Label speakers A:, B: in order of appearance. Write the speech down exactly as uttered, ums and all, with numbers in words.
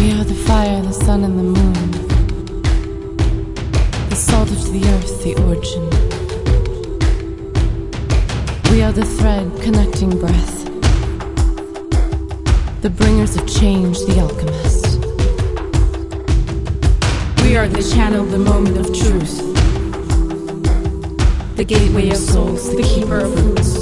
A: We are the fire, the sun and the moon, the salt of the earth, the origin. We are the thread connecting breath, the bringers of change, the alchemist. We are the channel, the moment of truth, the gateway of souls, the keeper of roots.